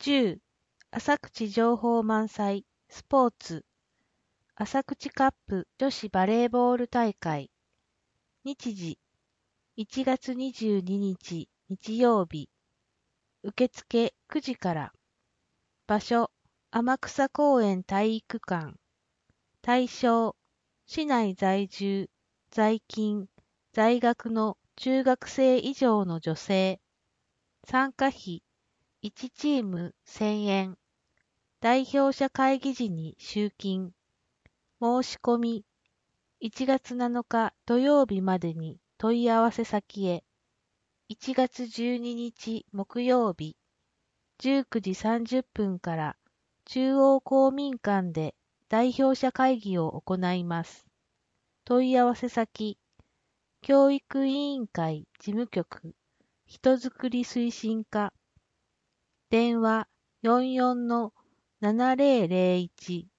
10、浅口情報満載、スポーツ、浅口カップ女子バレーボール大会。日時、1月22日日曜日。受付9時から。場所、天草公園体育館。対象、市内在住、在勤、在学の中学生以上の女性。参加費、1チーム1000円。代表者会議時に集金。申し込み、1月7日土曜日までに問い合わせ先へ。1月12日木曜日、19時30分から中央公民館で代表者会議を行います。問い合わせ先、教育委員会事務局、人づくり推進課。電話44-7001